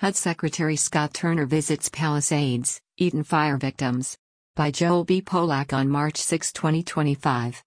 HUD Secretary Scott Turner visits Palisades, Eaton fire victims. By Joel B. Polak on March 6, 2025.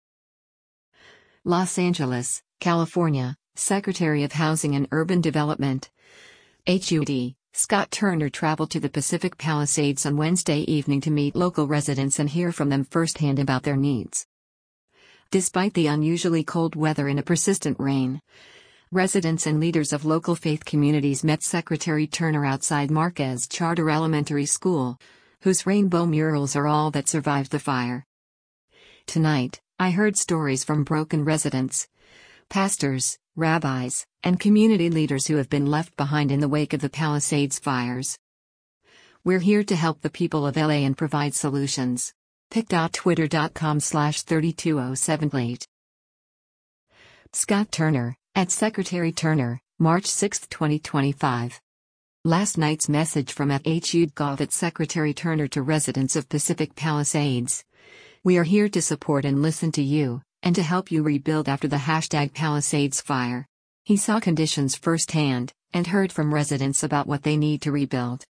Los Angeles, California, Secretary of Housing and Urban Development. HUD, Scott Turner traveled to the Pacific Palisades on Wednesday evening to meet local residents and hear from them firsthand about their needs. Despite the unusually cold weather and a persistent rain, residents and leaders of local faith communities met Secretary Turner outside Marquez Charter Elementary School, whose rainbow murals are all that survived the fire. Tonight, I heard stories from broken residents, pastors, rabbis, and community leaders who have been left behind in the wake of the Palisades fires. We're here to help the people of LA and provide solutions. pic.twitter.com/32078. Scott Turner, at Secretary Turner, March 6, 2025. Last night's message from @HUD at Secretary Turner to residents of Pacific Palisades. We are here to support and listen to you, and to help you rebuild after the #Palisades fire. He saw conditions firsthand, and heard from residents about what they need to rebuild.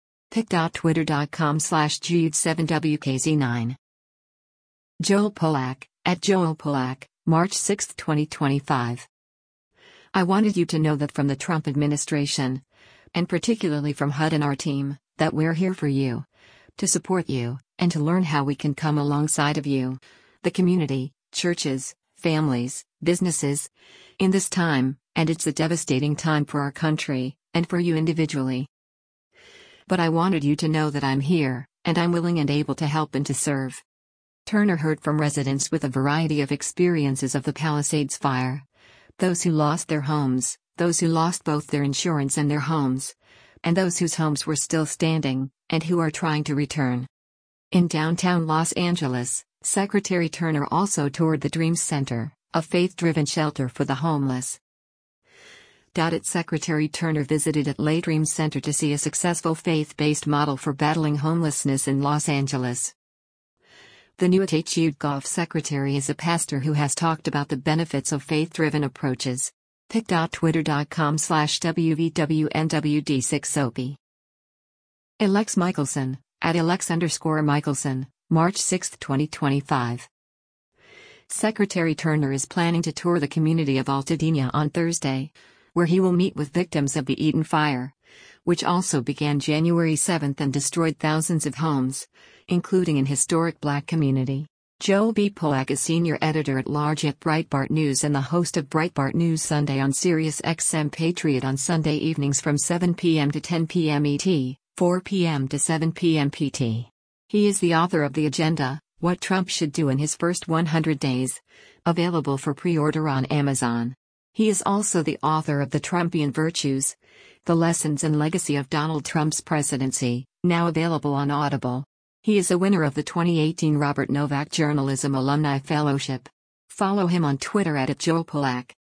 pic.twitter.com/Jude7WKZ9. Joel Polak, at Joel Polak, March 6, 2025. I wanted you to know that from the Trump administration, and particularly from HUD and our team, that we're here for you, to support you, and to learn how we can come alongside of you, the community, churches, families, businesses, in this time, and it's a devastating time for our country, and for you individually. But I wanted you to know that I'm here, and I'm willing and able to help and to serve. Turner heard from residents with a variety of experiences of the Palisades fire. Those who lost their homes, those who lost both their insurance and their homes, and those whose homes were still standing, and who are trying to return. In downtown Los Angeles, Secretary Turner also toured the Dreams Center, a faith-driven shelter for the homeless. Secretary Turner visited Atley Dreams Center to see a successful faith-based model for battling homelessness in Los Angeles. The new @HUD Secretary is a pastor who has talked about the benefits of faith-driven approaches. pic.twitter.com/WVWNWD6OP. Alex Michelson, at Alex_Michelson, March 6, 2025. Secretary Turner is planning to tour the community of Altadena on Thursday, where he will meet with victims of the Eaton fire, which also began January 7 and destroyed thousands of homes, including an historic Black community. Joel B. Polak is senior editor-at-large at Breitbart News and the host of Breitbart News Sunday on Sirius XM Patriot on Sunday evenings from 7 p.m. to 10 p.m. ET, 4 p.m. to 7 p.m. PT. He is the author of The Agenda, What Trump Should Do in His First 100 Days, available for pre-order on Amazon. He is also the author of The Trumpian Virtues, The Lessons and Legacy of Donald Trump's Presidency, now available on Audible. He is a winner of the 2018 Robert Novak Journalism Alumni Fellowship. Follow him on Twitter at @JoelPolak.